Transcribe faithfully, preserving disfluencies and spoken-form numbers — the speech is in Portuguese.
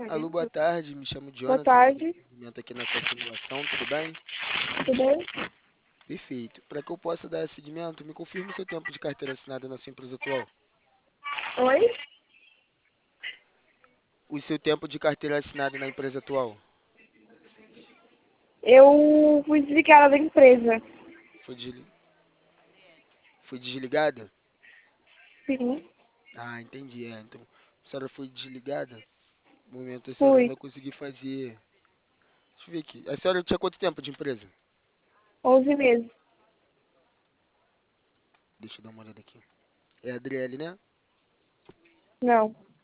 Alô, boa tarde. Me chamo Boa Jonathan. Vou dar tarde, seguimento aqui nessa simulação, tudo bem? tudo bem? Perfeito. Para que eu possa dar seguimento, me confirme o seu tempo de carteira assinada na sua empresa atual. Oi? O seu tempo de carteira assinada na empresa atual. Eu fui desligada da empresa. Foi, desli- foi desligada? Sim, Ah, entendi. É, então, a senhora foi desligada? No momento, a senhora não fui. vai conseguir fazer. Deixa eu ver aqui. A senhora tinha quanto tempo de empresa? Onze meses. Deixa eu dar uma olhada aqui. É a Adriele, né? Não.